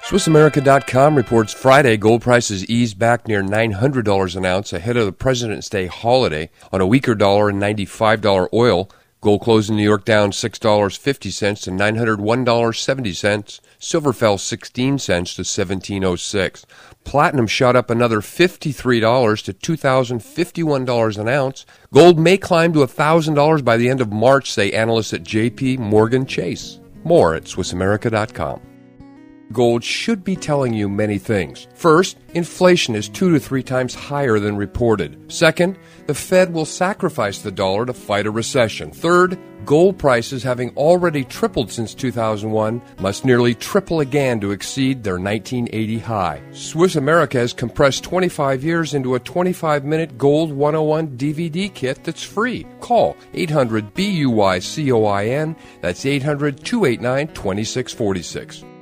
SwissAmerica.com reports Friday gold prices eased back near $900 an ounce ahead of the President's Day holiday on a weaker dollar and $95 oil. Gold closed in New York down $6.50 to $901.70. Silver fell 16 cents to $17.06. Platinum shot up another $53 to $2,051 an ounce. Gold may climb to $1,000 by the end of March, say analysts at J.P. Morgan Chase. More at SwissAmerica.com. Gold should be telling you many things. First, inflation is 2 to 3 times higher than reported. Second, the Fed will sacrifice the dollar to fight a recession. Third, gold prices, having already tripled since 2001, must nearly triple again to exceed their 1980 high. Swiss America has compressed 25 years into a 25-minute Gold 101 DVD kit that's free. Call 800-BUY-COIN. That's 800-289-2646.